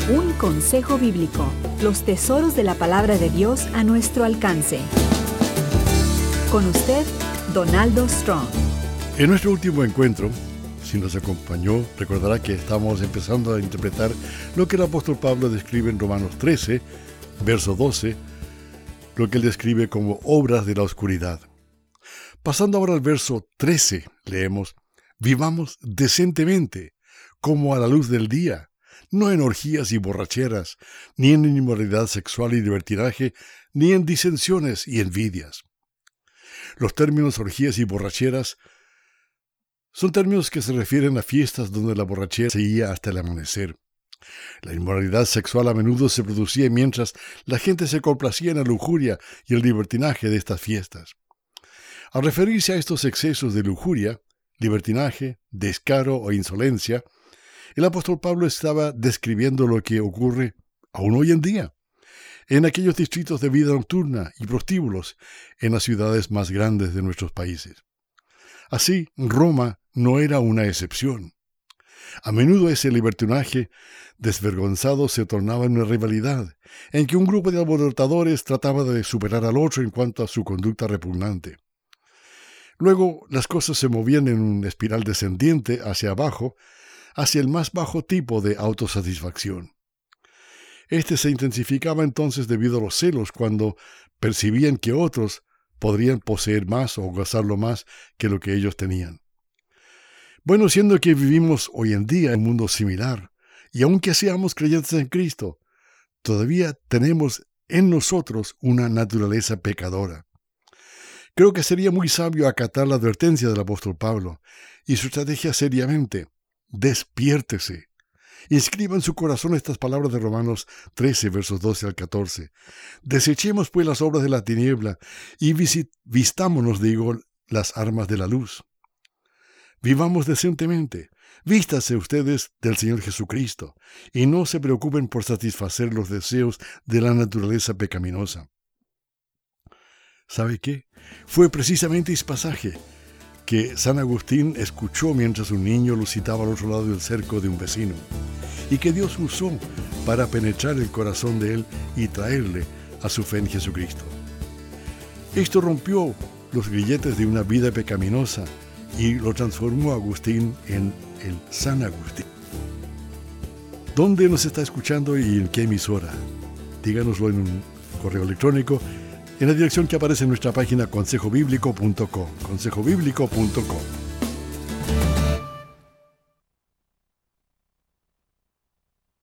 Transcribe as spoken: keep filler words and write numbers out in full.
Un consejo bíblico, los tesoros de la palabra de Dios a nuestro alcance. Con usted, Donaldo Strong. En nuestro último encuentro, si nos acompañó, recordará que estamos empezando a interpretar lo que el apóstol Pablo describe en Romanos trece, verso doce, lo que él describe como obras de la oscuridad. Pasando ahora al verso trece, leemos: vivamos decentemente, como a la luz del día, no en orgías y borracheras, ni en inmoralidad sexual y libertinaje, ni en disensiones y envidias. Los términos orgías y borracheras son términos que se refieren a fiestas donde la borrachera seguía hasta el amanecer. La inmoralidad sexual a menudo se producía mientras la gente se complacía en la lujuria y el libertinaje de estas fiestas. Al referirse a estos excesos de lujuria, libertinaje, descaro o insolencia, el apóstol Pablo estaba describiendo lo que ocurre aún hoy en día en aquellos distritos de vida nocturna y prostíbulos en las ciudades más grandes de nuestros países. Así, Roma no era una excepción. A menudo ese libertinaje desvergonzado se tornaba en una rivalidad, en que un grupo de alborotadores trataba de superar al otro en cuanto a su conducta repugnante. Luego, las cosas se movían en una espiral descendiente hacia abajo, hacia el más bajo tipo de autosatisfacción. Este se intensificaba entonces debido a los celos cuando percibían que otros podrían poseer más o gozarlo más que lo que ellos tenían. Bueno, siendo que vivimos hoy en día en un mundo similar, y aunque seamos creyentes en Cristo, todavía tenemos en nosotros una naturaleza pecadora. Creo que sería muy sabio acatar la advertencia del apóstol Pablo y su estrategia seriamente: despiértese. Inscriba en su corazón estas palabras de Romanos trece, versos doce al catorce. Desechemos pues las obras de la tiniebla y visit- vistámonos, digo, las armas de la luz. Vivamos decentemente. Vístase ustedes del Señor Jesucristo y no se preocupen por satisfacer los deseos de la naturaleza pecaminosa. ¿Sabe qué? Fue precisamente ese pasaje que San Agustín escuchó mientras un niño lo citaba al otro lado del cerco de un vecino, y que Dios usó para penetrar el corazón de él y traerle a su fe en Jesucristo. Esto rompió los grilletes de una vida pecaminosa y lo transformó a Agustín en el San Agustín. ¿Dónde nos está escuchando y en qué emisora? Díganoslo en un correo electrónico en la dirección que aparece en nuestra página consejo bíblico punto com, consejo bíblico punto com.